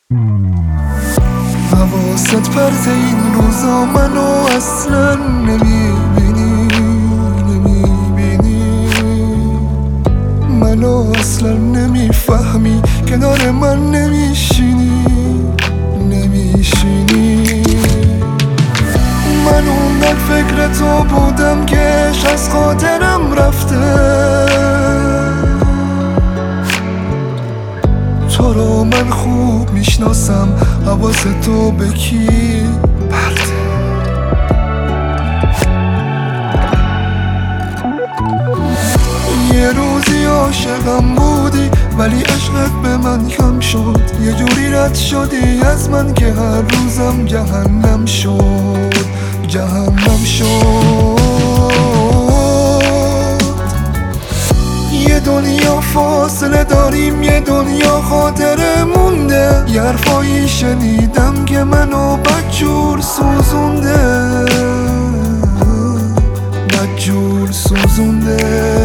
حواست پرت این روزا منو اصلا نمیبینی منو اصلا نمیفهمی، کنار من نمیشینی من اونقدر فکر تو بودم که عشق از خاطرم رفته. تو رو من خوب میشناسم، حواس تو به کی پرته. یه روزی عاشقم بودی ولی عشقت به من کم شد، یه جوری رد شدی از من که هر روزم جهنم شد. یه دنیا فاصله داریم، یه دنیا خاطره مونده، یه حرفایی شنیدم که منو بدجور سوزونده.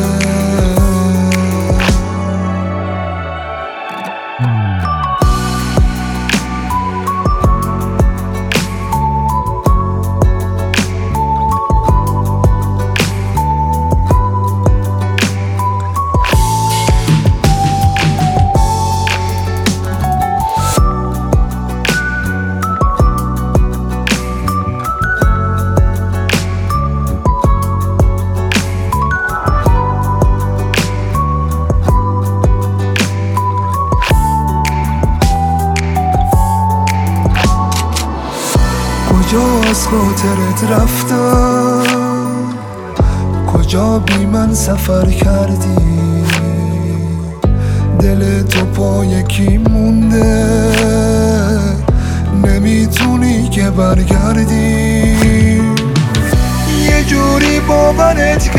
کجا از خاطرت رفتم، کجا بی من سفر کردی، دل تو پا یکی مونده، نمیتونی که برگردی. یه جوری باورت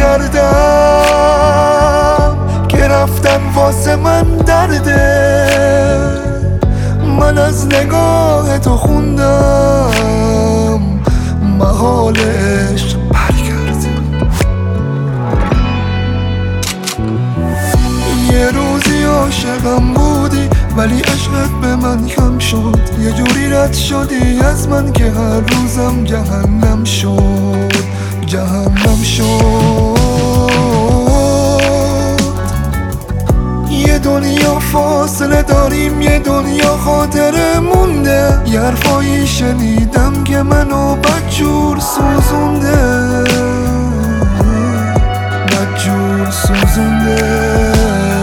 کردم که رفتن واسه من درده، من از نگاه تو خوندم محال عشق برگرده. یه روزی عاشقم بودی ولی عشقت به من کم شد، یه جوری رد شدی از من که هر روزم جهنم شد. یه دنیا فاصله داریم، یه دنیا خاطره مونده، یه حرفایی شنیدم که منو بدجور سوزونده.